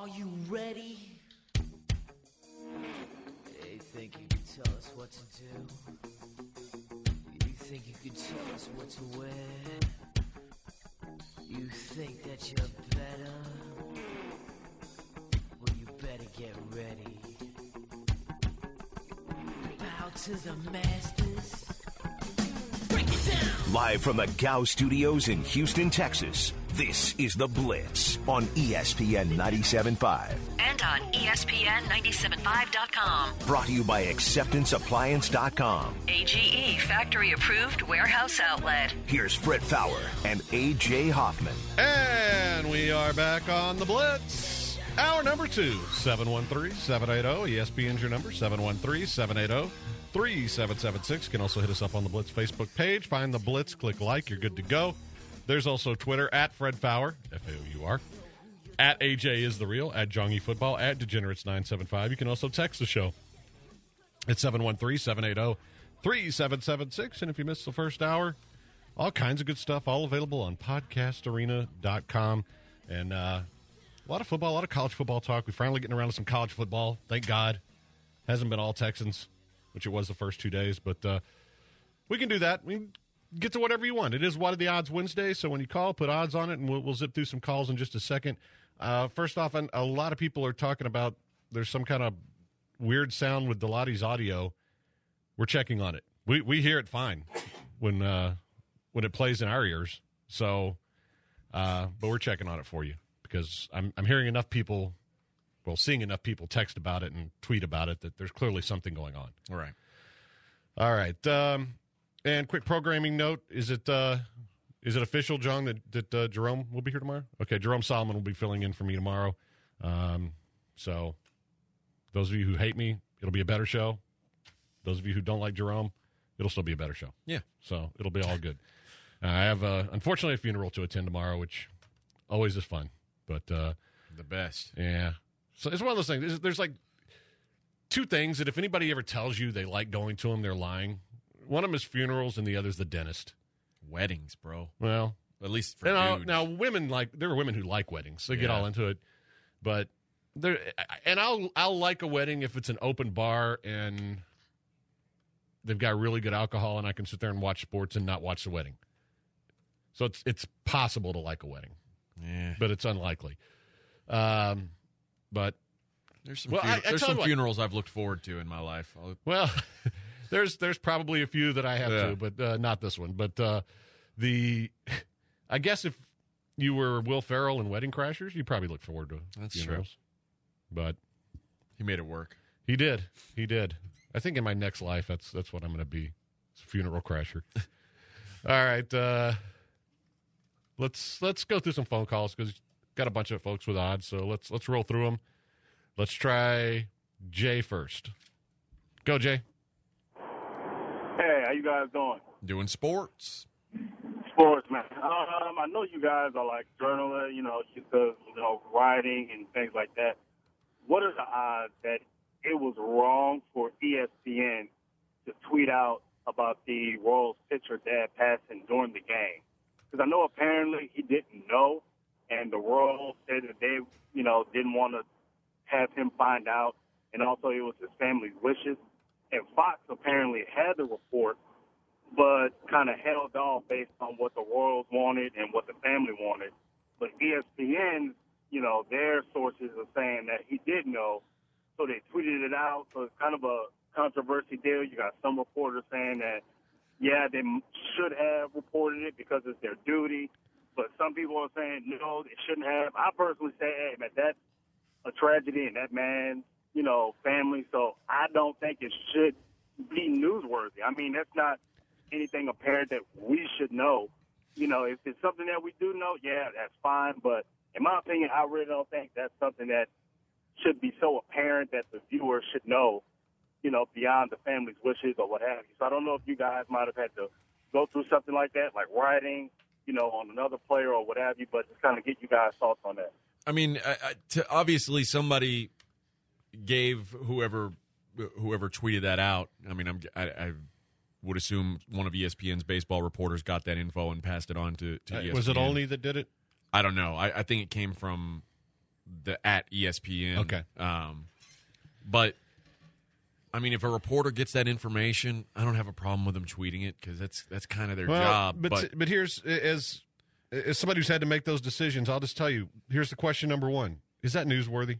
Are you ready? You think you can tell us what to do? You think you can tell us what to wear? You think that you're better? Well, you better get ready. Bow to the masters. Break it down! Live from the Gow Studios in Houston, Texas, this is The Blitz on ESPN 97.5. And on ESPN975.com. Brought to you by AcceptanceAppliance.com. AGE factory-approved warehouse outlet. Here's Fred Fowler and A.J. Hoffman. And we are back on The Blitz. Hour number 2, 713-780. ESPN's your number, 713-780-3776. You can also hit us up on the Blitz Facebook page. Find The Blitz, click like, you're good to go. There's also Twitter, at Fred Fowler, F-A-O-U-R, at AJ is the real, at Jongy Football, at Degenerates975. You can also text the show at 713-780-3776. And if you missed the first hour, all kinds of good stuff, all available on podcastarena.com. And a lot of football, a lot of college football talk. We're finally getting around to some college football. Thank God. Hasn't been all Texans, which it was the first 2 days. But we can do that. We can get to whatever you want. It is What Are the Odds Wednesday, so when you call, put odds on it, and we'll zip through some calls in just a second. First off, a lot of people are talking about there's some kind of weird sound with Delotti's audio. We're checking on it. We hear it fine when it plays in our ears. So, but we're checking on it for you because I'm hearing enough people, seeing enough people text about it and tweet about it that there's clearly something going on. All right. All right. And quick programming note: is it official, John, that Jerome will be here tomorrow? Okay, Jerome Solomon will be filling in for me tomorrow. So those of you who hate me, it'll be a better show. Those of you who don't like Jerome, it'll still be a better show. Yeah. So it'll be all good. I have, unfortunately, a funeral to attend tomorrow, which always is fun. But the best. Yeah. So it's one of those things. There's like two things that if anybody ever tells you they like going to them, they're lying. One of them is funerals, and the other is the dentist. Weddings, bro. Well, at least for dudes. Now women there are women who like weddings. They get all into it, but I'll like a wedding if it's an open bar and they've got really good alcohol, and I can sit there and watch sports and not watch the wedding. So it's possible to like a wedding, but it's unlikely. But there's some funerals I've looked forward to in my life. There's probably a few that I have too, but not this one. But I guess if you were Will Ferrell in Wedding Crashers, you probably look forward to funerals. True. But he made it work. He did. I think in my next life, that's what I'm going to be. It's a funeral crasher. All right, let's go through some phone calls because got a bunch of folks with odds. So let's roll through them. Let's try Jay first. Go, Jay. Hey, how you guys doing? Doing sports. Sports, man. I know you guys are like journalists, used to, writing and things like that. What are the odds that it was wrong for ESPN to tweet out about the Royals pitcher dad passing during the game? Because I know apparently he didn't know, and the Royals said that they, didn't want to have him find out, and also it was his family's wishes. And Fox apparently had the report, but kind of held off based on what the Royals wanted and what the family wanted. But ESPN, their sources are saying that he did know, so they tweeted it out. So it's kind of a controversy deal. You got some reporters saying that, they should have reported it because it's their duty. But some people are saying, no, they shouldn't have. I personally say, hey, man, that's a tragedy in that man's family, so I don't think it should be newsworthy. I mean, that's not anything apparent that we should know. If it's something that we do know, that's fine. But in my opinion, I really don't think that's something that should be so apparent that the viewer should know, beyond the family's wishes or what have you. So I don't know if you guys might have had to go through something like that, like writing, on another player or what have you, but just kind of get you guys' thoughts on that. I mean, obviously somebody gave whoever tweeted that out. I mean, I would assume one of ESPN's baseball reporters got that info and passed it on to ESPN. Was it Olney that did it? I don't know. I think it came from at ESPN. Okay. But I mean, if a reporter gets that information, I don't have a problem with them tweeting it because that's kind of their job. But here's as somebody who's had to make those decisions, I'll just tell you. Here's the question number one: is that newsworthy?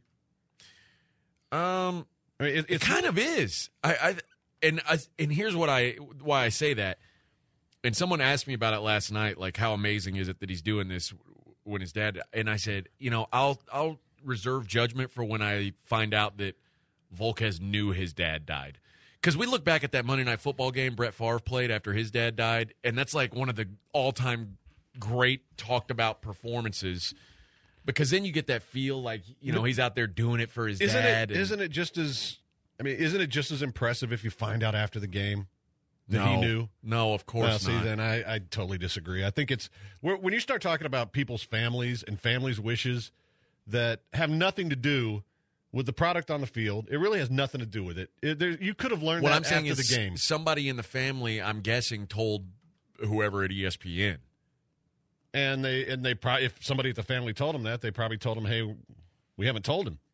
I mean, it kind of is. And here's why I say that. And someone asked me about it last night, like how amazing is it that he's doing this when his dad? And I said, I'll reserve judgment for when I find out that Volquez knew his dad died. Because we look back at that Monday Night Football game Brett Favre played after his dad died, and that's like one of the all-time great talked about performances. Because then you get that feel like he's out there doing it for his dad. Isn't it just as impressive if you find out after the game that he knew? No, of course not. See, then I totally disagree. I think it's when you start talking about people's families and families' wishes that have nothing to do with the product on the field. It really has nothing to do with it. You could have learned what that I'm saying after is the game. Somebody in the family, I'm guessing, told whoever at ESPN. And they probably, if somebody at the family told him that, they probably told him, "Hey, we haven't told him."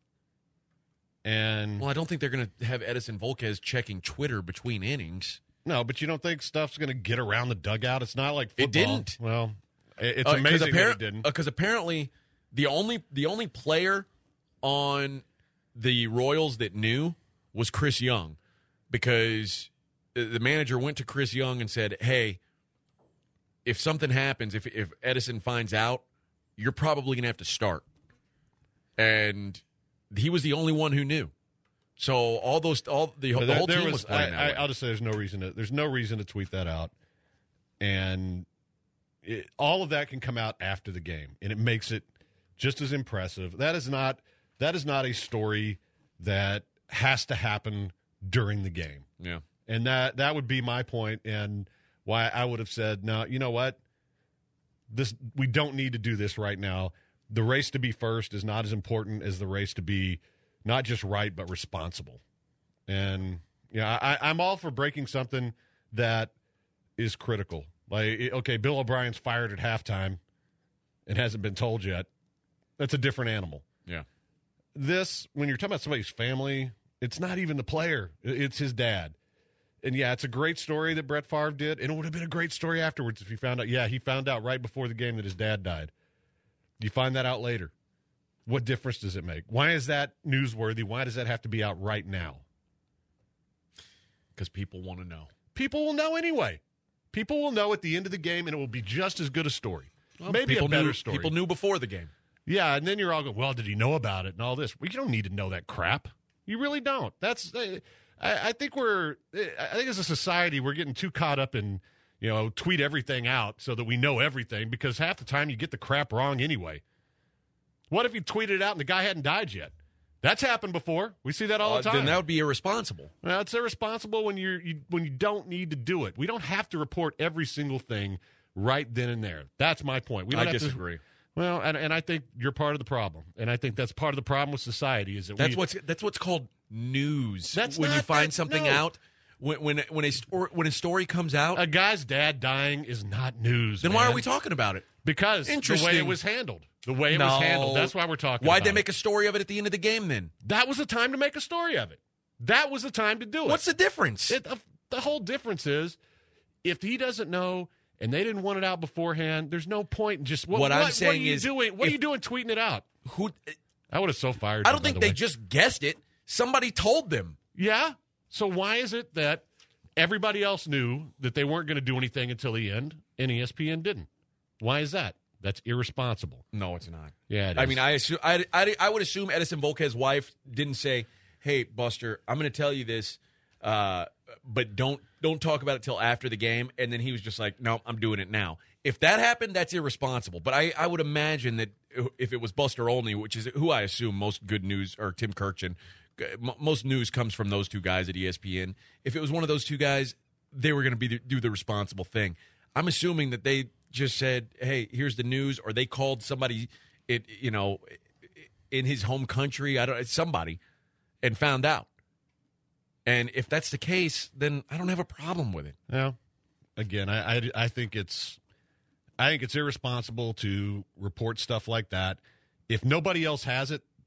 And I don't think they're going to have Edison Volquez checking Twitter between innings. No, but you don't think stuff's going to get around the dugout? It's not like football. It didn't. Well, it's amazing that it didn't. Because apparently the only player on the Royals that knew was Chris Young, because the manager went to Chris Young and said, "Hey, if something happens, if Edison finds out, you're probably going to have to start." And he was the only one who knew. So the whole team was playing that way. I'll just say there's no reason to tweet that out, and all of that can come out after the game, and it makes it just as impressive. That is not a story that has to happen during the game. Yeah, and that would be my point, and why I would have said, no, you know what? We don't need to do this right now. The race to be first is not as important as the race to be not just right, but responsible. And I'm all for breaking something that is critical. Like, okay, Bill O'Brien's fired at halftime and hasn't been told yet. That's a different animal. Yeah. This, when you're talking about somebody's family, it's not even the player. It's his dad. And, it's a great story that Brett Favre did, and it would have been a great story afterwards if he found out. Yeah, he found out right before the game that his dad died. You find that out later. What difference does it make? Why is that newsworthy? Why does that have to be out right now? Because people want to know. People will know anyway. People will know at the end of the game, and it will be just as good a story. Well, maybe a better story. People knew before the game. Yeah, and then you're all going, well, did he know about it and all this? Well, you don't need to know that crap. You really don't. That's I think as a society, we're getting too caught up in, tweet everything out so that we know everything, because half the time you get the crap wrong anyway. What if you tweeted it out and the guy hadn't died yet? That's happened before. We see that all the time. Then that would be irresponsible. Well, it's irresponsible when you don't need to do it. We don't have to report every single thing right then and there. That's my point. I disagree. Well, and I think you're part of the problem, and I think that's part of the problem with society is that that's what's called news. That's when not, you find that, something no. out. When a story comes out, a guy's dad dying is not news. Then why are we talking about it? Because the way it was handled. The way it was handled. That's why we're talking Why'd about they make a story of it at the end of the game then? That was the time to make a story of it. That was the time to do it. What's the difference? The whole difference is if he doesn't know and they didn't want it out beforehand, there's no point in just what I'm saying is what are you doing tweeting it out? I would have so fired. I don't think they just guessed it. Somebody told them. Yeah. So why is it that everybody else knew that they weren't going to do anything until the end and ESPN didn't? Why is that? That's irresponsible. No, it's not. Yeah, it is. I mean, I would assume Edison Volquez's wife didn't say, "Hey, Buster, I'm going to tell you this, but don't talk about it till after the game." And then he was just like, "No, I'm doing it now." If that happened, that's irresponsible. But I would imagine that if it was Buster Olney, which is who I assume most good news, or Tim Kirchin, most news comes from those two guys at ESPN. If it was one of those two guys, they were going to do the responsible thing. I'm assuming that they just said, "Hey, here's the news," or they called somebody, in his home country, somebody, and found out. And if that's the case, then I don't have a problem with it. Yeah. Again, I think it's irresponsible to report stuff like that. If nobody else has it,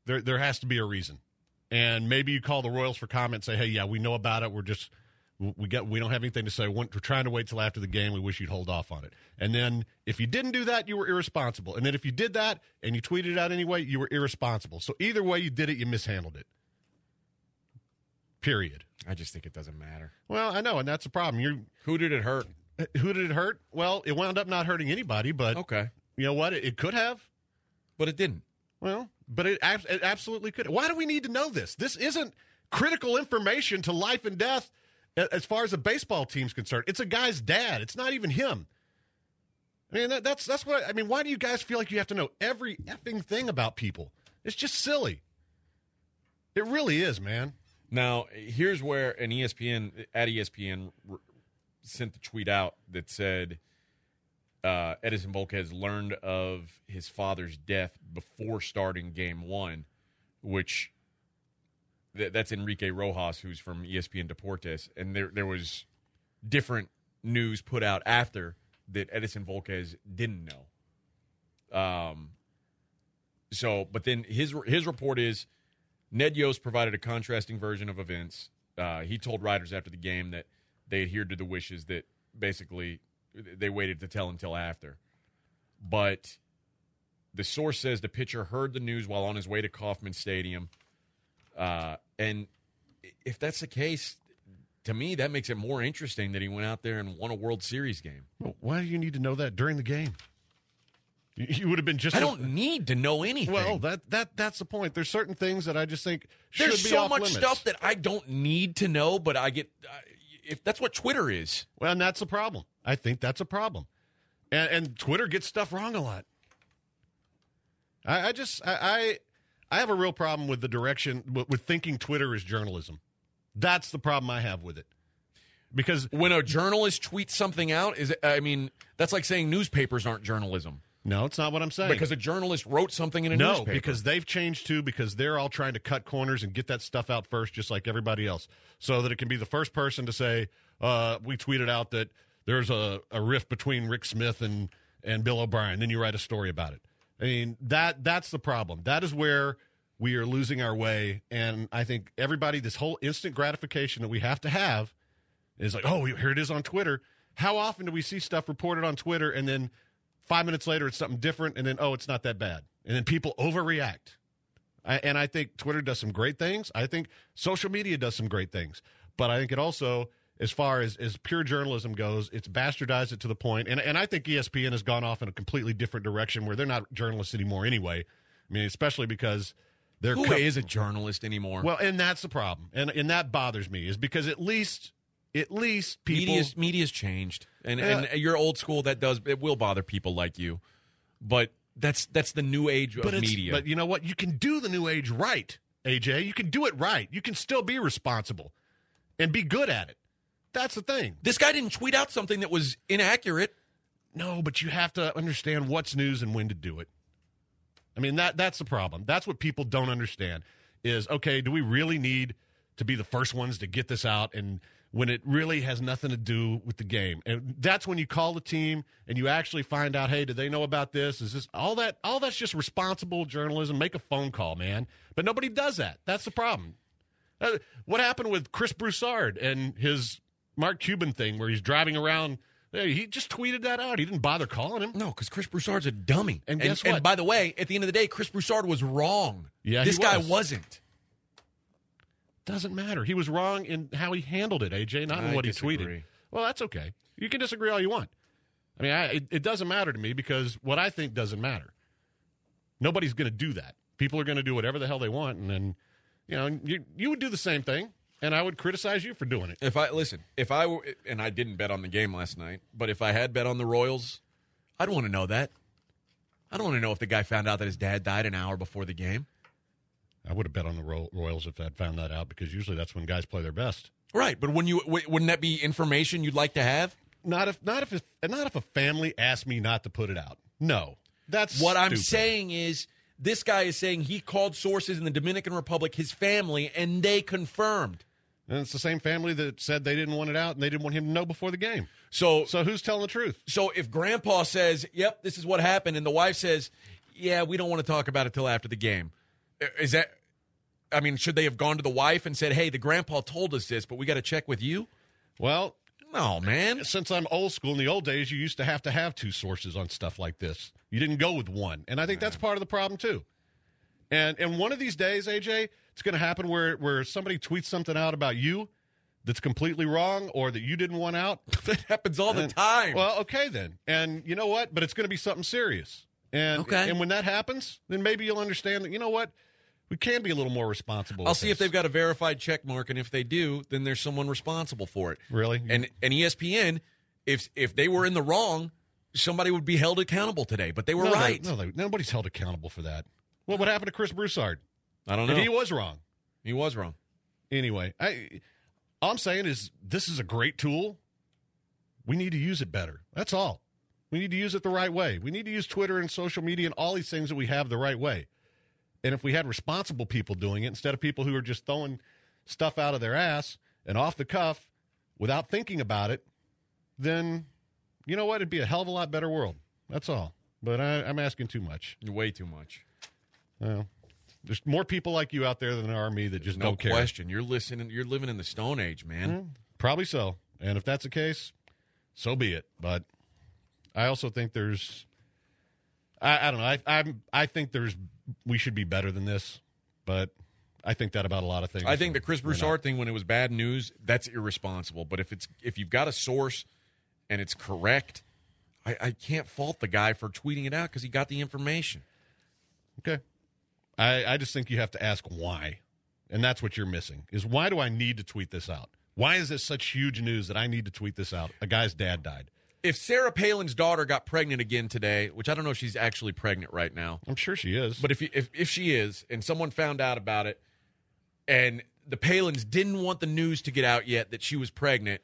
there has to be a reason. And maybe you call the Royals for comment and say, hey, yeah, we know about it. We don't have anything to say. We're trying to wait till after the game. We wish you'd hold off on it. And then if you didn't do that, you were irresponsible. And then if you did that and you tweeted it out anyway, you were irresponsible. So either way you did it, you mishandled it. Period. I just think it doesn't matter. Well, I know, and that's the problem. Who did it hurt? Who did it hurt? Well, it wound up not hurting anybody, but Okay. You know what? It could have. But it didn't. Well, but it absolutely could. Why do we need to know this? This isn't critical information to life and death as far as a baseball team's concerned. It's a guy's dad. It's not even him. I mean, that's what I mean. Why do you guys feel like you have to know every effing thing about people? It's just silly. It really is, man. Now, here's where an ESPN sent the tweet out that said Edinson Volquez learned of his father's death before starting game one, which that's Enrique Rojas, who's from ESPN Deportes, and there was different news put out after that Edinson Volquez didn't know. But then his report is Ned Yost provided a contrasting version of events. He told writers after the game that they adhered to the wishes that basically they waited to tell until after. But the source says the pitcher heard the news while on his way to Kauffman Stadium. And if that's the case, to me, that makes it more interesting that he went out there and won a World Series game. Well, why do you need to know that during the game? You would have been just. I don't need to know anything. Well, that's the point. There's certain things that I just think should there's be so off much limits. stuff that I don't need to know, but I get. If that's what Twitter is. Well, and that's a problem. I think that's a problem, and Twitter gets stuff wrong a lot. I have a real problem with the direction with thinking Twitter is journalism. That's the problem I have with it. Because when a journalist tweets something out, that's like saying newspapers aren't journalism. No, it's not what I'm saying. Because a journalist wrote something in a newspaper. No, because they've changed too, because they're all trying to cut corners and get that stuff out first, just like everybody else, so that it can be the first person to say, we tweeted out that there's a rift between Rick Smith and Bill O'Brien. Then you write a story about it. I mean, that's the problem. That is where we are losing our way. And I think everybody, this whole instant gratification that we have to have is like, oh, here it is on Twitter. How often do we see stuff reported on Twitter and then 5 minutes later it's something different and then, oh, it's not that bad. And then people overreact. And I think Twitter does some great things. I think social media does some great things. But I think it also, as far as pure journalism goes, it's bastardized it to the point. And I think ESPN has gone off in a completely different direction where they're not journalists anymore anyway. I mean, especially because they're... Who is a journalist anymore? Well, and that's the problem. And that bothers me, is because at least people... Media's changed. And you're old school, it will bother people like you. But that's the new age of media. But you know what? You can do the new age right, AJ. You can do it right. You can still be responsible and be good at it. That's the thing. This guy didn't tweet out something that was inaccurate. No, but you have to understand what's news and when to do it. I mean, that's the problem. That's what people don't understand is, okay, do we really need to be the first ones to get this out, and when it really has nothing to do with the game? And that's when you call the team and you actually find out, hey, do they know about this? Is this all that's just responsible journalism? Make a phone call, man. But nobody does that. That's the problem. What happened with Chris Broussard and his Mark Cuban thing where he's driving around? He just tweeted that out. He didn't bother calling him. No, because Chris Broussard's a dummy. And guess what? And by the way, at the end of the day, Chris Broussard was wrong. Yeah, this guy wasn't. Doesn't matter. He was wrong in how he handled it, AJ, not in what he tweeted. Well, that's okay. You can disagree all you want. I mean, it doesn't matter to me because what I think doesn't matter. Nobody's going to do that. People are going to do whatever the hell they want, and then, you would do the same thing, and I would criticize you for doing it. If I were, and I didn't bet on the game last night, but if I had bet on the Royals, I'd want to know that. I don't want to know if the guy found out that his dad died an hour before the game. I would have bet on the Royals if I'd found that out, because usually that's when guys play their best. Right, but wouldn't that be information you'd like to have? Not if a family asked me not to put it out. No, that's what stupid. I'm saying is this guy is saying he called sources in the Dominican Republic, his family, and they confirmed. And it's the same family that said they didn't want it out and they didn't want him to know before the game. So who's telling the truth? So if Grandpa says, "Yep, this is what happened," and the wife says, "Yeah, we don't want to talk about it till after the game," Is that? I mean, should they have gone to the wife and said, "Hey, the grandpa told us this, but we got to check with you"? Well, no, man. Since I'm old school, in the old days, you used to have two sources on stuff like this. You didn't go with one, and I think that's part of the problem too. And one of these days, AJ, it's going to happen where somebody tweets something out about you that's completely wrong or that you didn't want out. That happens all the time. Well, okay then. And you know what? But it's going to be something serious. And when that happens, then maybe you'll understand that, you know what? We can be a little more responsible. I'll see if they've got a verified check mark, and if they do, then there's someone responsible for it. Really? And ESPN, if they were in the wrong, somebody would be held accountable today. But they were right. Nobody's held accountable for that. Well, what happened to Chris Broussard? I don't know. And he was wrong. He was wrong. Anyway, all I'm saying is this is a great tool. We need to use it better. That's all. We need to use it the right way. We need to use Twitter and social media and all these things that we have the right way. And if we had responsible people doing it instead of people who are just throwing stuff out of their ass and off the cuff without thinking about it, then you know what? It'd be a hell of a lot better world. That's all. But I'm asking too much. Way too much. Well, there's more people like you out there than there are me that just don't care. No question. You're living in the Stone Age, man. Probably so. And if that's the case, so be it. But I also think there's, I don't know. I think we should be better than this. But I think that about a lot of things. I think the Chris Broussard thing, when it was bad news, that's irresponsible. But if you've got a source and it's correct, I can't fault the guy for tweeting it out because he got the information. Okay. I just think you have to ask why. And that's what you're missing, is why do I need to tweet this out? Why is this such huge news that I need to tweet this out? A guy's dad died. If Sarah Palin's daughter got pregnant again today, which I don't know if she's actually pregnant right now. I'm sure she is. But if she is, and someone found out about it, and the Palins didn't want the news to get out yet that she was pregnant.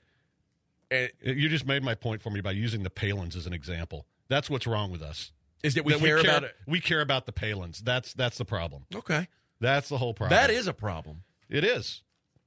You just made my point for me by using the Palins as an example. That's what's wrong with us. Is that we care about it? We care about the Palins. That's the problem. Okay. That's the whole problem. That is a problem. It is.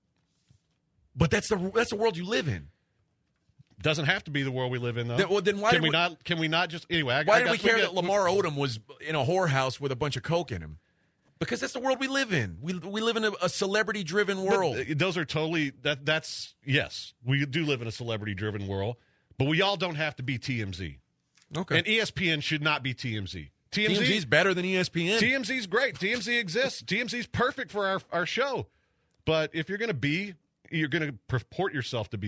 But that's the world you live in. Doesn't have to be the world we live in, though. Then why can we not just anyway? Why did we care that Lamar Odom was in a whorehouse with a bunch of coke in him? Because that's the world we live in. We live in a celebrity-driven world. But those are totally that's yes. We do live in a celebrity-driven world, but we all don't have to be TMZ. Okay. And ESPN should not be TMZ. TMZ's better than ESPN. TMZ's great. TMZ exists. TMZ's perfect for our show. But if you're going to purport yourself to be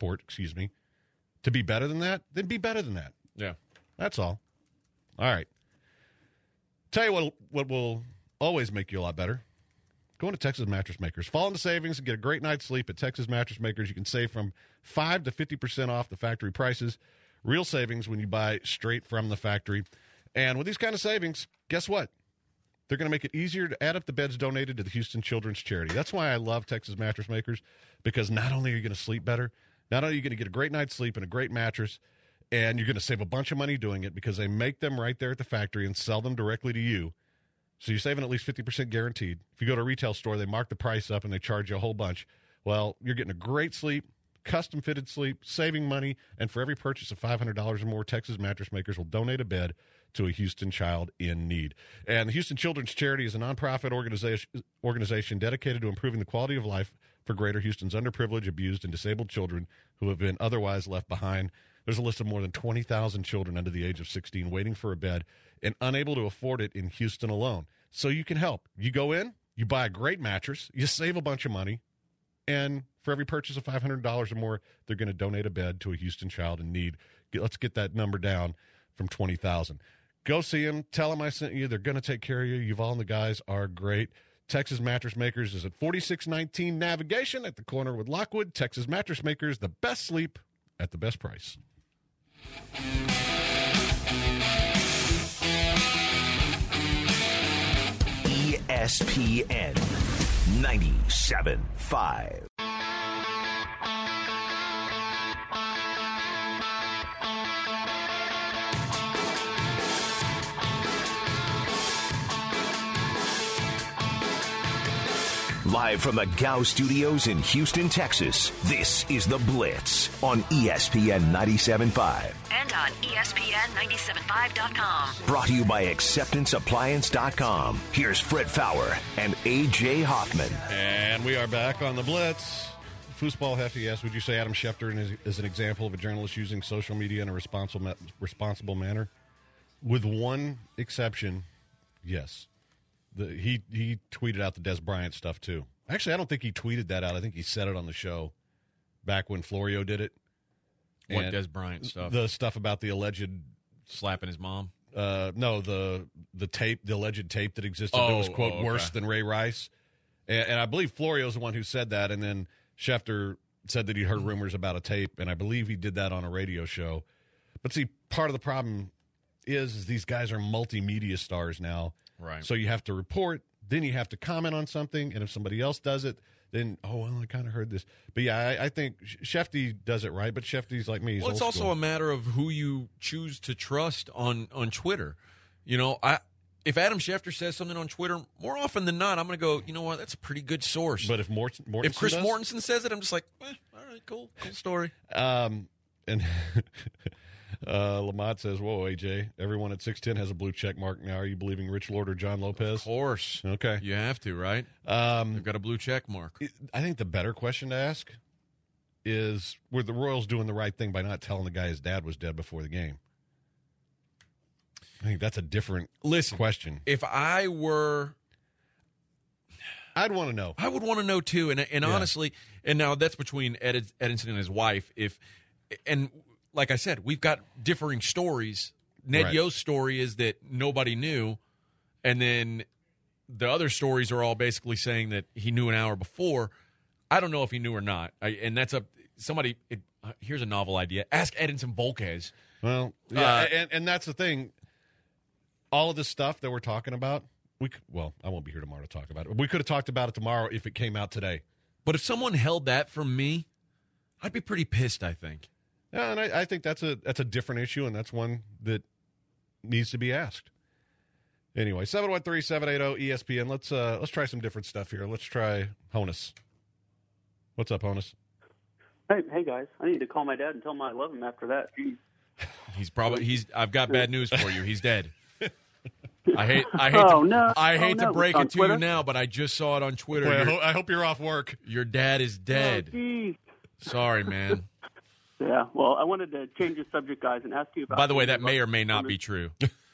to be better than that, then be better than that. Yeah. That's all. All right. Tell you what will always make you a lot better. Go into Texas Mattress Makers. Fall into savings and get a great night's sleep at Texas Mattress Makers. You can save from 5 to 50% off the factory prices. Real savings when you buy straight from the factory. And with these kind of savings, guess what? They're going to make it easier to add up the beds donated to the Houston Children's Charity. That's why I love Texas Mattress Makers, because not only are you going to sleep better, not only are you going to get a great night's sleep and a great mattress, and you're going to save a bunch of money doing it because they make them right there at the factory and sell them directly to you. So you're saving at least 50% guaranteed. If you go to a retail store, they mark the price up and they charge you a whole bunch. Well, you're getting a great sleep, custom-fitted sleep, saving money, and for every purchase of $500 or more, Texas Mattress Makers will donate a bed to a Houston child in need. And the Houston Children's Charity is a nonprofit organization dedicated to improving the quality of life for Greater Houston's underprivileged, abused, and disabled children who have been otherwise left behind. There's a list of more than 20,000 children under the age of 16 waiting for a bed and unable to afford it in Houston alone. So you can help. You go in, you buy a great mattress, you save a bunch of money, and for every purchase of $500 or more, they're going to donate a bed to a Houston child in need. Let's get that number down from 20,000. Go see them. Tell them I sent you. They're going to take care of you. Yuval and the guys are great. Texas Mattress Makers is at 4619 Navigation at the corner with Lockwood. Texas Mattress Makers, the best sleep at the best price. ESPN 97.5. Live from the Gow Studios in Houston, Texas, this is The Blitz on ESPN 97.5. And on ESPN975.com. Brought to you by AcceptanceAppliance.com. Here's Fred Fowler and A.J. Hoffman. And we are back on The Blitz. Foosball Hefty asks, would you say Adam Schefter is an example of a journalist using social media in a responsible manner? With one exception, yes. He tweeted out the Des Bryant stuff, too. Actually, I don't think he tweeted that out. I think he said it on the show back when Florio did it. What And Des Bryant stuff? The stuff about the alleged... Slapping his mom? No, the tape, the alleged tape that existed that was, quote, worse than Ray Rice. And I believe Florio's the one who said that, and then Schefter said that he heard rumors about a tape, and I believe he did that on a radio show. But see, part of the problem is these guys are multimedia stars now. Right. So you have to report, then you have to comment on something, and if somebody else does it, then, I kind of heard this. But, yeah, I think Shefty does it right, but Shefty's like me. He's Well, it's old also school. a matter of who you choose to trust on Twitter. If Adam Schefter says something on Twitter, more often than not, I'm going to go, you know what, that's a pretty good source. But if if Chris Mortensen says it, I'm just like, all right, cool story. And Lamont says, whoa, AJ, everyone at 6'10 has a blue check mark now. Are you believing Rich Lord or John Lopez? Of course. Okay. You have to, right? They've got a blue check mark. I think the better question to ask is, were the Royals doing the right thing by not telling the guy his dad was dead before the game? I think that's a different question. If I were... I'd want to know. I would want to know, too. And honestly, and now that's between Edinson and his wife. And like I said, we've got differing stories. Ned Yost's story is that nobody knew. And then the other stories are all basically saying that he knew an hour before. I don't know if he knew or not. Here's a novel idea. Ask Edinson Volquez. Well, yeah, and that's the thing. All of this stuff that we're talking about, I won't be here tomorrow to talk about it. We could have talked about it tomorrow if it came out today. But if someone held that from me, I'd be pretty pissed, I think. Yeah, and I think that's a different issue, and that's one that needs to be asked. Anyway, 713-780-ESPN. Let's try some different stuff here. Let's try Honus. What's up, Honus? Hey guys, I need to call my dad and tell him I love him after that. Jeez. I've got bad news for you. He's dead. I hate to break it to Twitter? you now, but I just saw it on Twitter. Boy, I hope you're off work. Your dad is dead. Oh, sorry, man. Yeah, well, I wanted to change the subject, guys, and ask you about... By the way, that may or may not be true.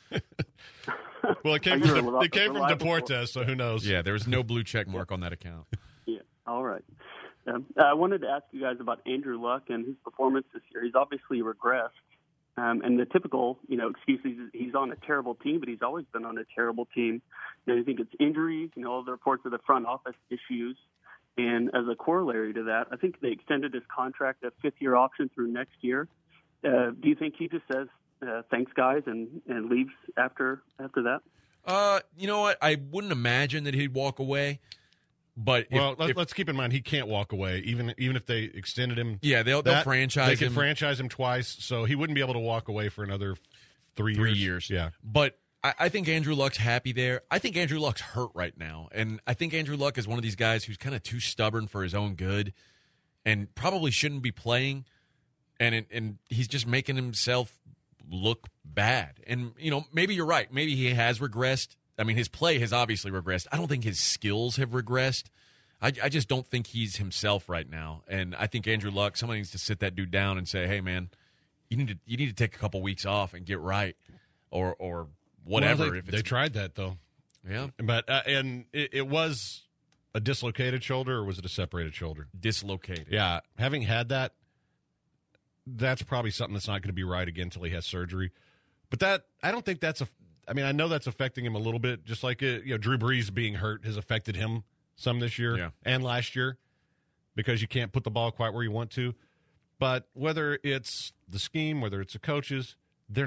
Well, it came from Deportes, so who knows? Yeah, there was no blue check mark on that account. Yeah, all right. I wanted to ask you guys about Andrew Luck and his performance this year. He's obviously regressed. And the typical, excuse is he's on a terrible team, but he's always been on a terrible team. I think it's injuries, all the reports of the front office issues. And as a corollary to that, I think they extended his contract a fifth-year option through next year. Do you think he just says, thanks, guys, and leaves after that? You know what? I wouldn't imagine that he'd walk away. But let's keep in mind he can't walk away, even if they extended him. Yeah, they'll franchise him. They can franchise him twice, so he wouldn't be able to walk away for another 3 years. Yeah, but I think Andrew Luck's happy there. I think Andrew Luck's hurt right now, and I think Andrew Luck is one of these guys who's kind of too stubborn for his own good, and probably shouldn't be playing. And he's just making himself look bad. And maybe you're right. Maybe he has regressed. I mean, his play has obviously regressed. I don't think his skills have regressed. I just don't think he's himself right now. And I think Andrew Luck, somebody needs to sit that dude down and say, hey, man, you need to take a couple weeks off and get right or whatever. Well, they tried that, though. Yeah. But and it was a dislocated shoulder, or was it a separated shoulder? Dislocated. Yeah. Having had that, that's probably something that's not going to be right again until he has surgery. But I don't think that's I know that's affecting him a little bit, just like Drew Brees being hurt has affected him some this year and last year because you can't put the ball quite where you want to. But whether it's the scheme, whether it's the coaches,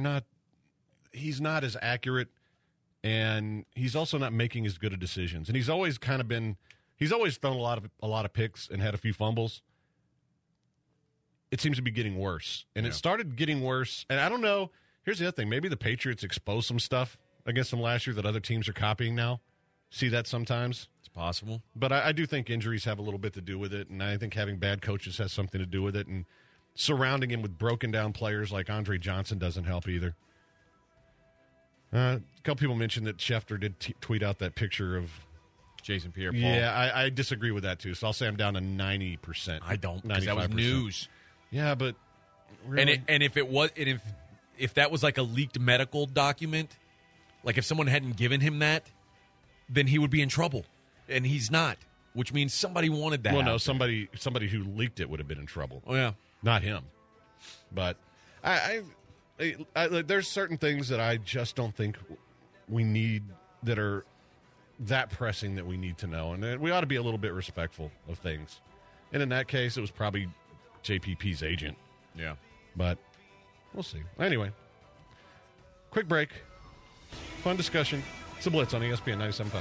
he's not as accurate, and he's also not making as good of decisions. And he's always thrown a lot of picks and had a few fumbles. It seems to be getting worse, and it started getting worse. And I don't know. Here's the other thing. Maybe the Patriots exposed some stuff against them last year that other teams are copying now. See that sometimes? It's possible. But I do think injuries have a little bit to do with it, and I think having bad coaches has something to do with it, and surrounding him with broken-down players like Andre Johnson doesn't help either. A couple people mentioned that Schefter did tweet out that picture of Jason Pierre-Paul. Yeah, I disagree with that, too, so I'll say I'm down to 90%. I don't, because that was news. Yeah, but really? And if that was like a leaked medical document, like if someone hadn't given him that, then he would be in trouble, and he's not, which means somebody wanted that. Well, no, somebody who leaked it would have been in trouble. Oh, yeah. Not him. But I there's certain things that I just don't think we need that are that pressing that we need to know, and we ought to be a little bit respectful of things. And in that case, it was probably JPP's agent. Yeah. But we'll see. Anyway, quick break. Fun discussion. It's a Blitz on ESPN 97.5.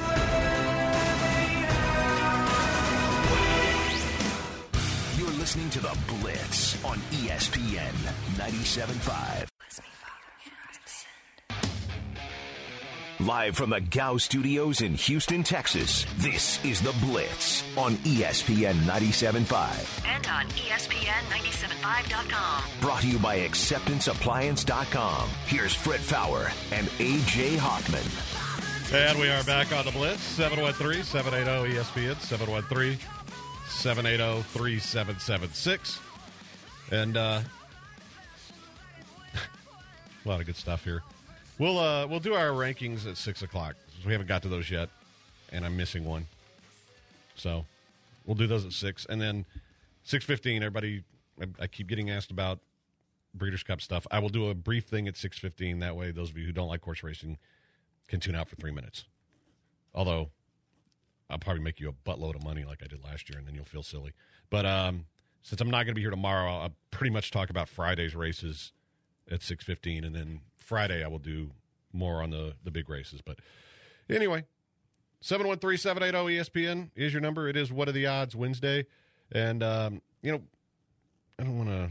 You're listening to The Blitz on ESPN 97.5. Live from the Gow Studios in Houston, Texas, this is The Blitz on ESPN 97.5. And on ESPN975.com. Brought to you by AcceptanceAppliance.com. Here's Fred Fowler and A.J. Hoffman. And we are back on The Blitz, 713-780-ESPN, 713-780-3776. And a lot of good stuff here. We'll do our rankings at 6 o'clock. We haven't got to those yet, and I'm missing one. So we'll do those at 6. And then 6:15, everybody, I keep getting asked about Breeders' Cup stuff. I will do a brief thing at 6:15. That way, those of you who don't like horse racing can tune out for 3 minutes. Although, I'll probably make you a buttload of money like I did last year, and then you'll feel silly. But since I'm not going to be here tomorrow, I'll pretty much talk about Friday's races at 6:15, and then Friday I will do more on the big races. But anyway, 713-780-ESPN is your number. It is What Are the Odds Wednesday. And, I don't want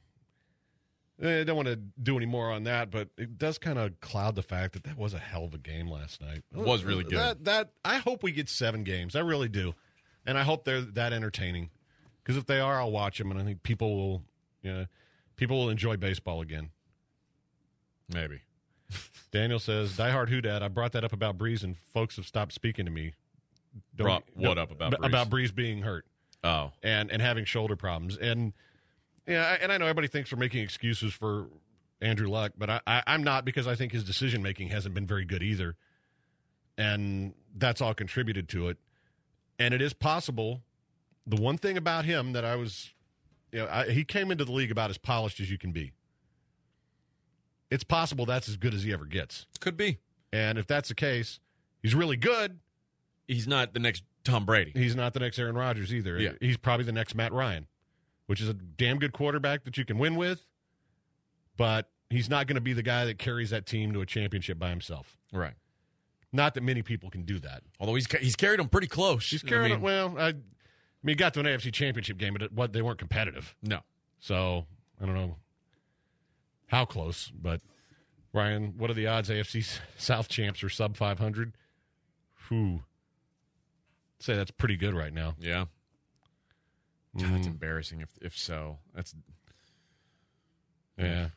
to do any more on that, but it does kind of cloud the fact that was a hell of a game last night. It was really good. That I hope we get 7 games. I really do. And I hope they're that entertaining. Because if they are, I'll watch them, and I think people will enjoy baseball again. Maybe. Daniel says, "Diehard Whodad, I brought that up about Breeze, and folks have stopped speaking to me." Brought what up about Breeze? About Breeze being hurt. Oh. And having shoulder problems. And and I know everybody thinks we're making excuses for Andrew Luck, but I'm not, because I think his decision-making hasn't been very good either. And that's all contributed to it. And it is possible. The one thing about him that I was, he came into the league about as polished as you can be. It's possible that's as good as he ever gets. Could be. And if that's the case, he's really good. He's not the next Tom Brady. He's not the next Aaron Rodgers either. Yeah. He's probably the next Matt Ryan, which is a damn good quarterback that you can win with, but he's not going to be the guy that carries that team to a championship by himself. Right. Not that many people can do that. Although he's carried them pretty close. He's carried them, well, he got to an AFC championship game, but they weren't competitive. No. So, I don't know how close, but Ryan, what are the odds AFC South champs are sub 500? I'd say that's pretty good right now. Yeah. That's embarrassing if so. That's yeah.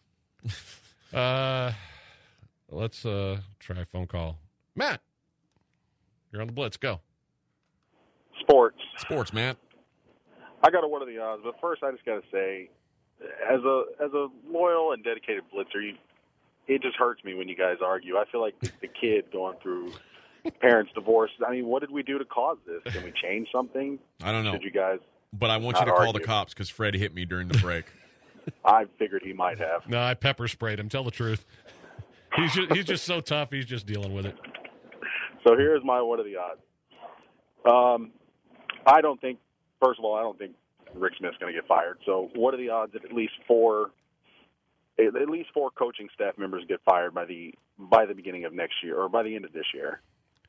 Let's try a phone call. Matt, you're on the Blitz. Go. Sports, Matt. I got a What Are the Odds, but first I just got to say, as a loyal and dedicated Blitzer, it just hurts me when you guys argue. I feel like the kid going through parents' divorce. I mean, what did we do to cause this? Can we change something? I don't know. Should you guys? But I want you to call the cops because Fred hit me during the break. I figured he might have. No, I pepper sprayed him. Tell the truth. He's just so tough. He's just dealing with it. So here's my What Are the Odds. I don't think Rick Smith's going to get fired. So what are the odds that at least four coaching staff members get fired by the beginning of next year or by the end of this year?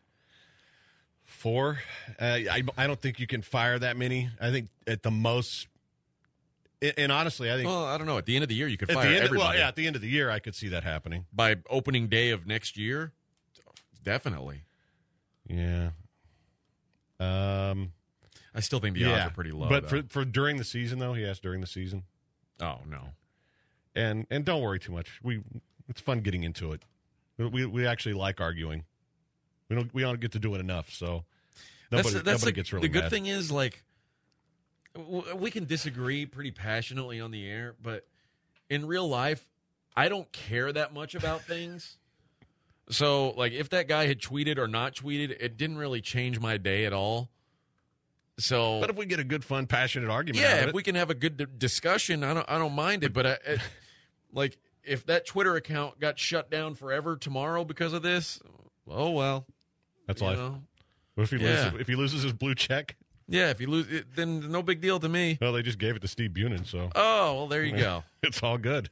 4? I don't think you can fire that many. I think at the most, and honestly, I think. Well, I don't know. At the end of the year, you could fire everybody. At the end of the year, I could see that happening. By opening day of next year, definitely. Yeah. I still think the odds are pretty low. But though. for during the season, though, he asked during the season. Oh, no. And don't worry too much. It's fun getting into it. We actually like arguing. We don't get to do it enough, so nobody gets really mad. The good mad. thing is, like, we can disagree pretty passionately on the air, but in real life, I don't care that much about things. So, like, if that guy had tweeted or not tweeted, it didn't really change my day at all. So, But if we get a good, fun, passionate argument, yeah, out of if it, we can have a good discussion, I don't mind it. But like, if that Twitter account got shut down forever tomorrow because of this, oh well, that's you life. know. What if he loses his blue check? Yeah, if you lose it, then no big deal to me. Well, they just gave it to Steve Bunin, so Oh, well, there you go. it's all good.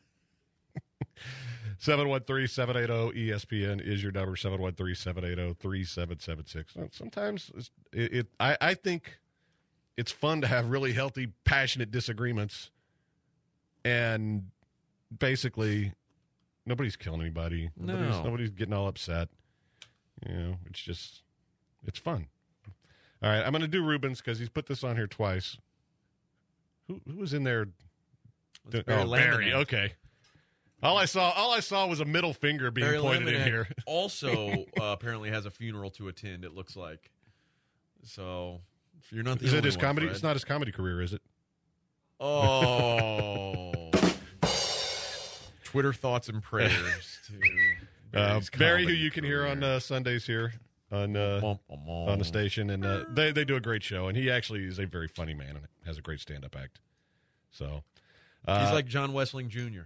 713-780-ESPN is your number. 713-780-3776. Sometimes I think it's fun to have really healthy, passionate disagreements, and basically nobody's killing anybody. Nobody's getting all upset. You know, it's fun. All right, I'm going to do Rubens because he's put this on here twice. Who was in there? Barry. Okay. All I saw was a middle finger being Barry pointed in Lemonade here. Also, apparently has a funeral to attend. It looks like. So, if you're not the Is only it his one, comedy? Fred. It's not his comedy career, is it? Oh. Twitter thoughts and prayers to Barry, who you can hear on Sundays here on the station, and they do a great show. And he actually is a very funny man and has a great stand-up act. So he's like John Wessling Jr.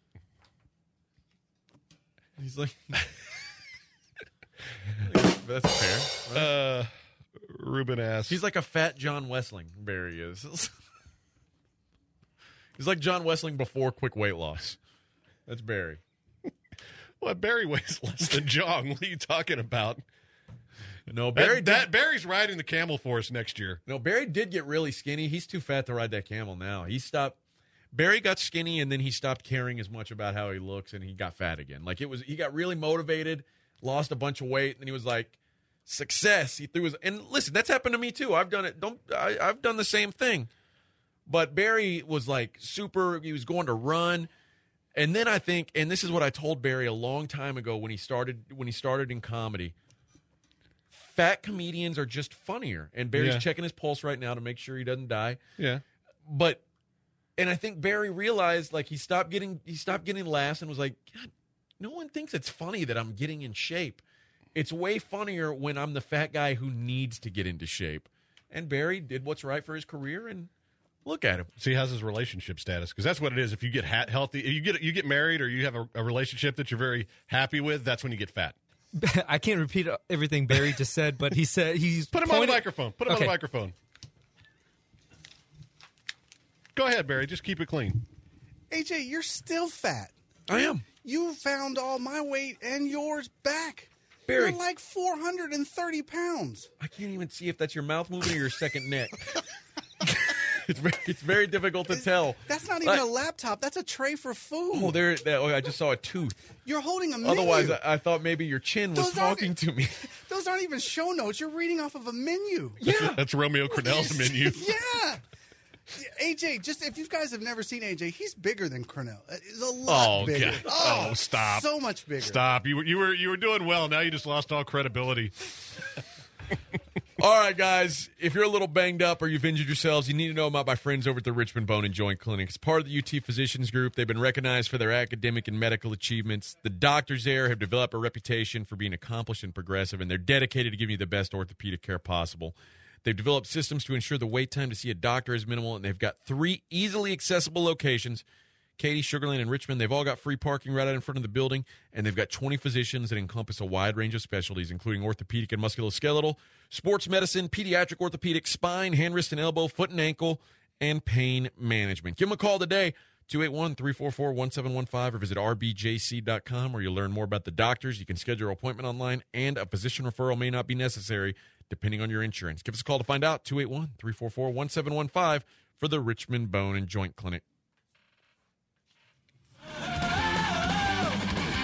He's like that's fair. Right? Ruben asks, he's like a fat John Wessling. Barry is. He's like John Wessling before quick weight loss. That's Barry. Well, Barry weighs less than John. What are you talking about? No, Barry's riding the camel for us next year. No, Barry did get really skinny. He's too fat to ride that camel now. Barry got skinny, and then he stopped caring as much about how he looks, and he got fat again. Like, he got really motivated, lost a bunch of weight, and then he was like, success. And listen, that's happened to me too. I've done it. I've done the same thing. But Barry was like he was going to run. And then I think, and this is what I told Barry a long time ago when he started in comedy, fat comedians are just funnier. And Barry's checking his pulse right now to make sure he doesn't die. Yeah. And I think Barry realized, like, he stopped getting laughs and was like, God, no one thinks it's funny that I'm getting in shape. It's way funnier when I'm the fat guy who needs to get into shape. And Barry did what's right for his career, and look at him. See, how's his relationship status? Because that's what it is. If you get healthy, you get married, or you have a relationship that you're very happy with, that's when you get fat. I can't repeat everything Barry just said, but he said he's Put him on the microphone. Put him on the microphone. Go ahead, Barry. Just keep it clean. AJ, you're still fat. I am. You found all my weight and yours back. Barry. You're like 430 pounds. I can't even see if that's your mouth moving or your second neck. It's very difficult to tell. That's not even a laptop. That's a tray for food. I just saw a tooth. You're holding a menu. Otherwise, I thought maybe your chin was talking to me. Those aren't even show notes. You're reading off of a menu. Yeah. That's Romeo Cornell's menu. Yeah. AJ, just if you guys have never seen AJ, he's bigger than Cornell. He's a lot bigger. God. Oh, stop. So much bigger. Stop. You were doing well. Now you just lost all credibility. All right, guys, if you're a little banged up or you've injured yourselves, you need to know about my friends over at the Richmond Bone and Joint Clinic. It's part of the UT Physicians Group. They've been recognized for their academic and medical achievements. The doctors there have developed a reputation for being accomplished and progressive, and they're dedicated to giving you the best orthopedic care possible. They've developed systems to ensure the wait time to see a doctor is minimal, and they've got 3 easily accessible locations, Katy, Sugar Land, and Richmond. They've all got free parking right out in front of the building, and they've got 20 physicians that encompass a wide range of specialties, including orthopedic and musculoskeletal, sports medicine, pediatric orthopedic, spine, hand, wrist, and elbow, foot and ankle, and pain management. Give them a call today, 281-344-1715, or visit rbjc.com, where you'll learn more about the doctors. You can schedule an appointment online, and a physician referral may not be necessary, depending on your insurance. Give us a call to find out, 281-344-1715, for the Richmond Bone and Joint Clinic.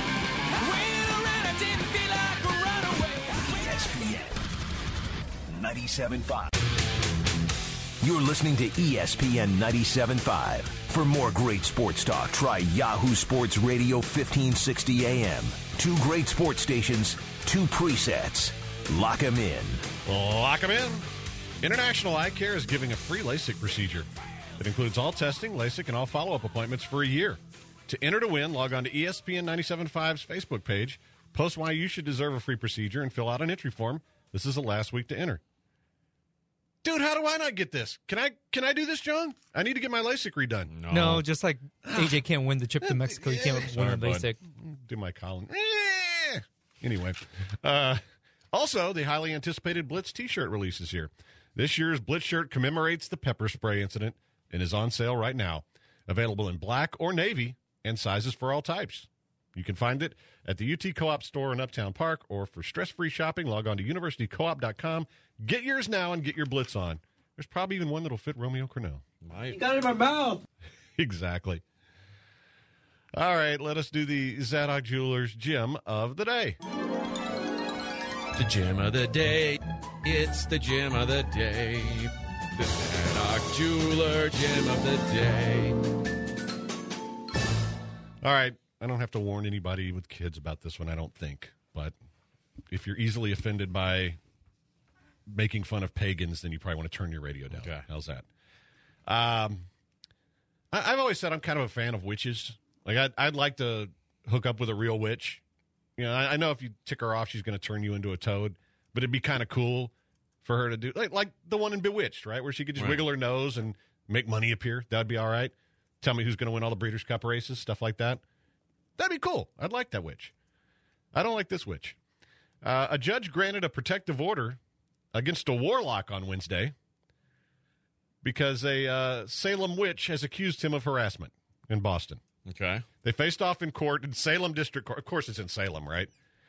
ESPN 97.5. You're listening to ESPN 97.5. For more great sports talk, try Yahoo Sports Radio 1560 AM. 2 great sports stations, 2 presets. Lock 'em in. Lock 'em in. International Eye Care is giving a free LASIK procedure that includes all testing, LASIK, and all follow-up appointments for a year. To enter to win, log on to ESPN 97.5's Facebook page, post why you should deserve a free procedure, and fill out an entry form. This is the last week to enter. Dude, how do I not get this? Can I do this, John? I need to get my LASIK redone. No, just like AJ can't win the trip to Mexico, you can't win the LASIK. Do my Colin. Anyway. Also, the highly anticipated Blitz t-shirt release is here. This year's Blitz shirt commemorates the pepper spray incident and is on sale right now. Available in black or navy and sizes for all types. You can find it at the UT Co-op store in Uptown Park, or for stress-free shopping, log on to universitycoop.com. Get yours now and get your Blitz on. There's probably even one that'll fit Romeo Cornell. You got it in my mouth. Exactly. All right, let us do the Zadok Jewelers Gem of the Day. The gem of the day. It's the gem of the day. The Zadok Jeweler Gem of the Day. All right. I don't have to warn anybody with kids about this one, I don't think. But if you're easily offended by making fun of pagans, then you probably want to turn your radio down. Okay. How's that? I've always said I'm kind of a fan of witches. Like, I'd like to hook up with a real witch. You know, I know if you tick her off, she's going to turn you into a toad. But it'd be kind of cool for her to do, like the one in Bewitched, right? Where she could just wiggle her nose and make money appear. That'd be all right. Tell me who's going to win all the Breeders' Cup races, stuff like that. That'd be cool. I'd like that witch. I don't like this witch. A judge granted a protective order against a warlock on Wednesday because a Salem witch has accused him of harassment in Boston. Okay. They faced off in court in Salem District Court. Of course, it's in Salem, right?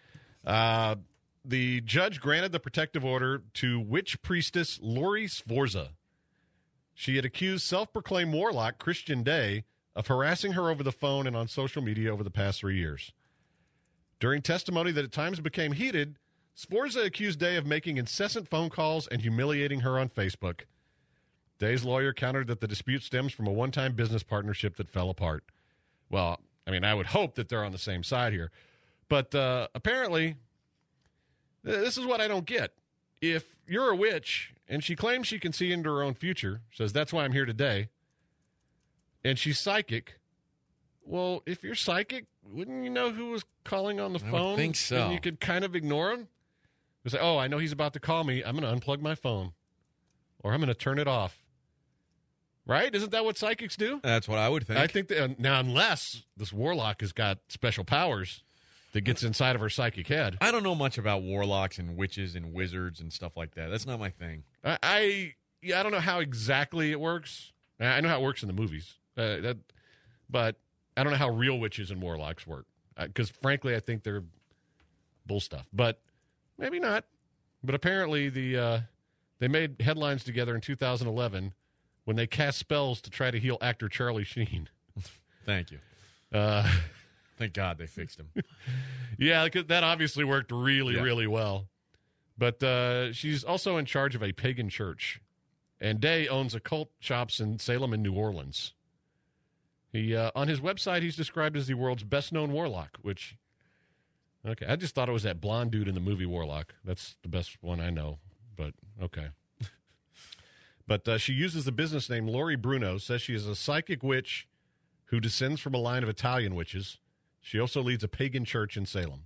The judge granted the protective order to witch priestess Lori Sforza. She had accused self-proclaimed warlock Christian Day of harassing her over the phone and on social media over the past 3 years. During testimony that at times became heated, Sforza accused Day of making incessant phone calls and humiliating her on Facebook. Day's lawyer countered that the dispute stems from a one-time business partnership that fell apart. Well, I mean, I would hope that they're on the same side here. But apparently, this is what I don't get. If you're a witch and she claims she can see into her own future, says that's why I'm here today, and she's psychic, well, if you're psychic, wouldn't you know who was calling on the phone? I would think so. And you could kind of ignore him? You say, oh, I know he's about to call me. I'm going to unplug my phone. Or I'm going to turn it off. Right? Isn't that what psychics do? That's what I would think. I think that, now, unless this warlock has got special powers that gets inside of her psychic head. I don't know much about warlocks and witches and wizards and stuff like that. That's not my thing. I don't know how exactly it works. I know how it works in the movies. But I don't know how real witches and warlocks work. Because, frankly, I think they're bull stuff. But maybe not. But apparently they made headlines together in 2011 when they cast spells to try to heal actor Charlie Sheen. Thank you. Thank God they fixed him. Yeah, that obviously worked really well. But she's also in charge of a pagan church. And Day owns occult shops in Salem and New Orleans. He on his website, he's described as the world's best-known warlock, which, okay, I just thought it was that blonde dude in the movie Warlock. That's the best one I know, but okay. But she uses the business name Lori Bruno, says she is a psychic witch who descends from a line of Italian witches. She also leads a pagan church in Salem.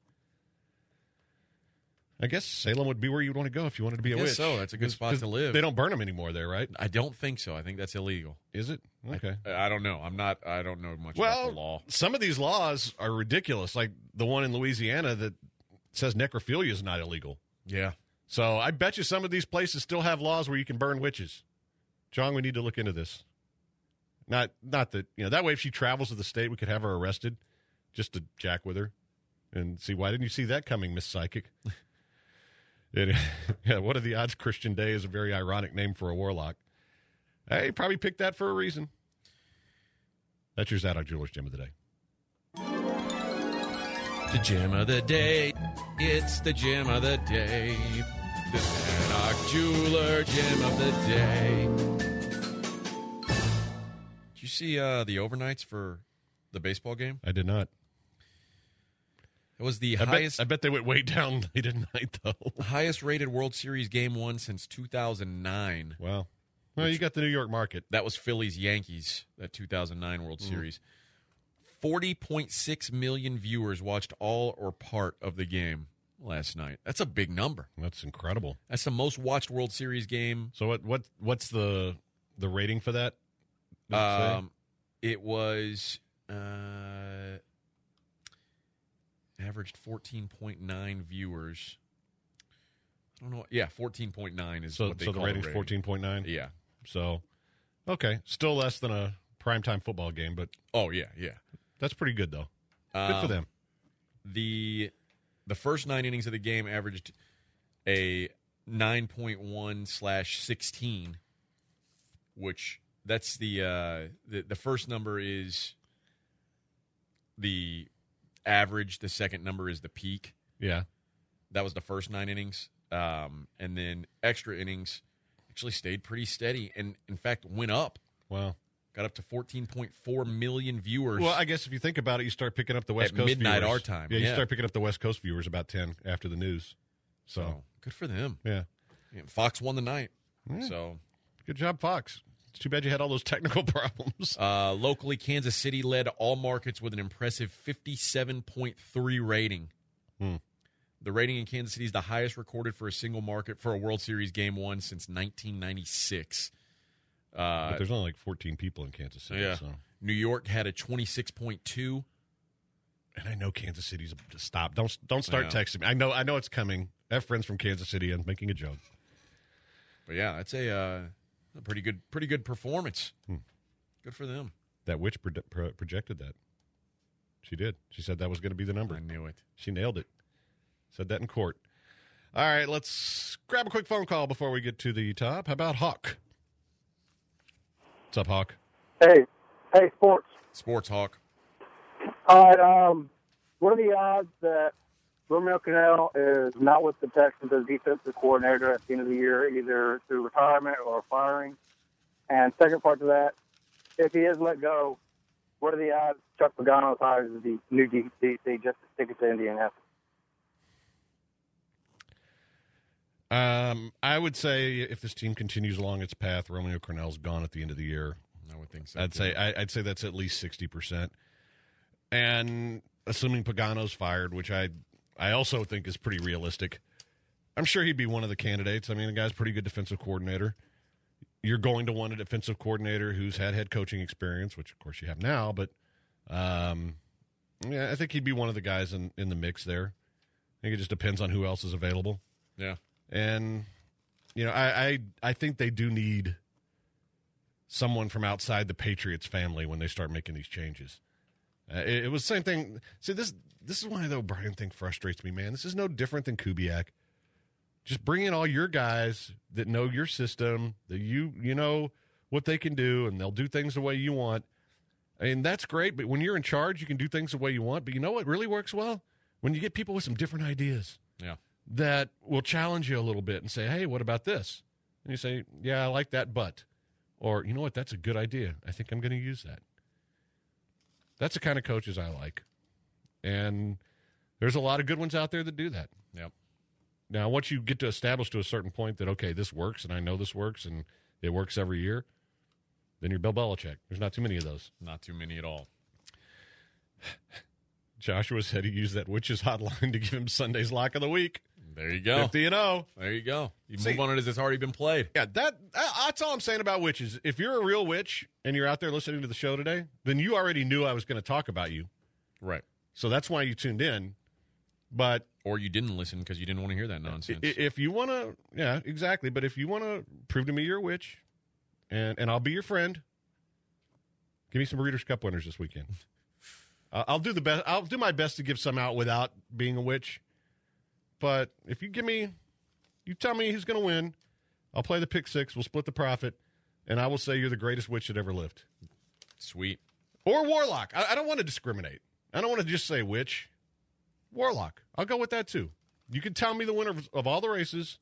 I guess Salem would be where you'd want to go if you wanted to be a witch. So that's a good spot to live. They don't burn them anymore there, right? I don't think so. I think that's illegal. Is it? Okay. I don't know. I don't know much about the law. Some of these laws are ridiculous, like the one in Louisiana that says necrophilia is not illegal. Yeah. So I bet you some of these places still have laws where you can burn witches. John, we need to look into this. Not that, that way if she travels to the state, we could have her arrested just to jack with her and see, why didn't you see that coming, Miss Psychic? What are the odds Christian Day is a very ironic name for a warlock? Hey, probably picked that for a reason. That's your Zadok Jewelers Gem of the Day. The gem of the day. It's the gem of the day. The Sanok Jeweler Gem of the Day. Did you see the overnights for the baseball game? I did not. It was the I highest. Bet they went way down late at night, though. Highest rated World Series game one since 2009. Wow. Well, you got the New York market. That was Phillies Yankees, that 2009 World Series. 40.6 million viewers watched all or part of the game last night. That's a big number. That's incredible. That's the most watched World Series game. So what's the rating for that? It was averaged 14.9 viewers. I don't know. Yeah, 14.9 is what they call the rating's rating. 14.9? Yeah. So, okay. Still less than a primetime football game, but oh, yeah. That's pretty good, though. Good for them. The first 9 innings of the game averaged a 9.1/16, which that's the first number is the average. The second number is the peak. Yeah. That was the first 9 innings. And then extra innings actually stayed pretty steady and, in fact, went up. Wow. Got up to 14.4 million viewers. Well, I guess if you think about it, you start picking up the West at Coast midnight viewers. our time. Yeah, you start picking up the West Coast viewers about 10 after the news. So good for them. Yeah. Fox won the night. Yeah. So good job, Fox. It's too bad you had all those technical problems. Locally, Kansas City led all markets with an impressive 57.3 rating. The rating in Kansas City is the highest recorded for a single market for a World Series Game 1 since 1996. But there's only like 14 people in Kansas City. Yeah. So. New York had a 26.2. And I know Kansas City's – stop. Don't start texting me. I know it's coming. I have friends from Kansas City. I'm making a joke. But, yeah, it's a pretty good performance. Good for them. That witch projected that. She did. She said that was going to be the number. I knew it. She nailed it. Said that in court. All right, let's grab a quick phone call before we get to the top. How about Hawk? What's up, Hawk? Hey, sports. Sports, Hawk. All right, what are the odds that Romeo Crennel is not with the Texans as defensive coordinator at the end of the year, either through retirement or firing? And second part to that, if he is let go, what are the odds Chuck Pagano hires the new DC just to stick it to Indianapolis? I would say if this team continues along its path, Romeo Crennel's gone at the end of the year. I would think so. I'd say that's at least 60%. And assuming Pagano's fired, which I also think is pretty realistic, I'm sure he'd be one of the candidates. I mean, the guy's a pretty good defensive coordinator. You're going to want a defensive coordinator who's had head coaching experience, which, of course, you have now. But, yeah, I think he'd be one of the guys in the mix there. I think it just depends on who else is available. Yeah. And, you know, I think they do need someone from outside the Patriots family when they start making these changes. It was the same thing. See, this is why the O'Brien thing frustrates me, man. This is no different than Kubiak. Just bring in all your guys that know your system, that you know what they can do, and they'll do things the way you want. I mean, that's great, but when you're in charge, you can do things the way you want. But you know what really works well? When you get people with some different ideas. Yeah. That will challenge you a little bit and say, hey, what about this? And you say, yeah, I like that, but. Or, you know what, that's a good idea. I think I'm going to use that. That's the kind of coaches I like. And there's a lot of good ones out there that do that. Yep. Now, once you get to establish to a certain point that, okay, this works, and I know this works, and it works every year, then you're Bill Belichick. There's not too many of those. Not too many at all. Joshua said he used that witch's hotline to give him Sunday's lock of the week. There you go. 50-0. There you go. You move on it as it's already been played. Yeah, that's all I'm saying about witches. If you're a real witch and you're out there listening to the show today, then you already knew I was going to talk about you. Right. So that's why you tuned in. But or you didn't listen because you didn't want to hear that nonsense. If you want to, yeah, exactly. But if you want to prove to me you're a witch, and I'll be your friend, give me some Breeders' Cup winners this weekend. I'll do the best. I'll do my best to give some out without being a witch. But if you tell me who's going to win, I'll play the pick six. We'll split the profit, and I will say you're the greatest witch that ever lived. Sweet. Or warlock. I don't want to discriminate. I don't want to just say witch. Warlock. I'll go with that too. You can tell me the winner of all the races.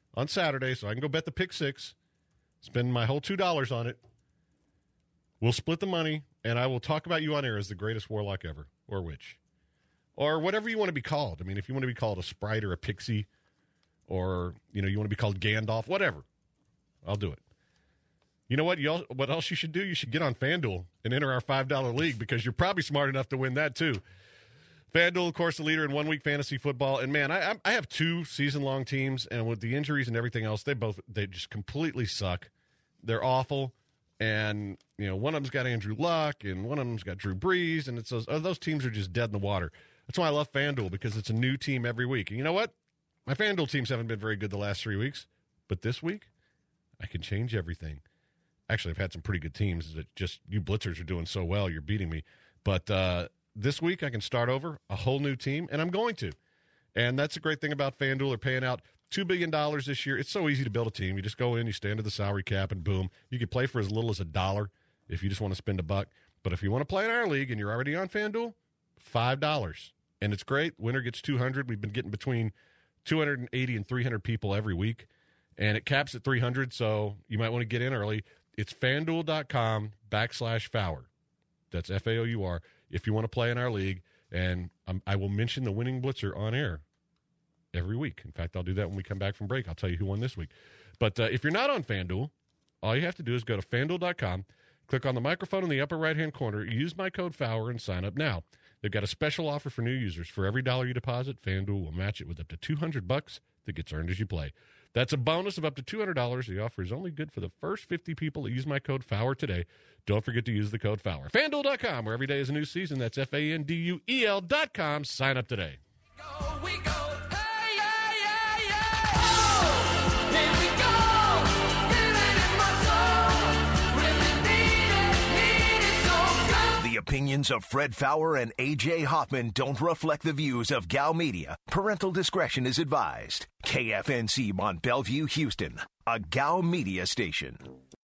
on Saturday so I can go bet the pick six, spend my whole $2 on it. We'll split the money, and I will talk about you on air as the greatest warlock ever, or witch, or whatever you want to be called. I mean, if you want to be called a sprite or a pixie, or, you want to be called Gandalf, whatever, I'll do it. You know what? What else you should do? You should get on FanDuel and enter our $5 league because you're probably smart enough to win that too. FanDuel, of course, the leader in 1 week fantasy football. And, man, I have 2 season-long teams, and with the injuries and everything else, they just completely suck. They're awful. And, one of them's got Andrew Luck, and one of them's got Drew Brees, and it's those teams are just dead in the water. That's why I love FanDuel, because it's a new team every week. And you know what? My FanDuel teams haven't been very good the last 3 weeks, but this week, I can change everything. Actually, I've had some pretty good teams. That just you blitzers are doing so well, you're beating me. But this week, I can start over, a whole new team, and I'm going to. And that's the great thing about FanDuel. They're paying out $2 billion this year. It's so easy to build a team. You just go in, you stand to the salary cap, and boom. You can play for as little as $1 if you just want to spend $1. But if you want to play in our league and you're already on FanDuel, $5. And it's great. Winner gets $200. We've been getting between 280 and 300 people every week. And it caps at 300, so you might want to get in early. It's FanDuel.com/Faur. That's FAOUR if you want to play in our league. And I will mention the winning blitzer on air every week. In fact, I'll do that when we come back from break. I'll tell you who won this week. But if you're not on FanDuel, all you have to do is go to FanDuel.com, click on the microphone in the upper right-hand corner, use my code FAUR, and sign up now. They've got a special offer for new users. For every $1 you deposit, FanDuel will match it with up to $200 that gets earned as you play. That's a bonus of up to $200. The offer is only good for the first 50 people that use my code FAUR today. Don't forget to use the code FAUR. FanDuel.com, where every day is a new season. That's FanDuel.com. Sign up today. The opinions of Fred Faur and A.J. Hoffman don't reflect the views of Gal Media. Parental discretion is advised. KFNC Mont Bellevue, Houston, a Gal Media station.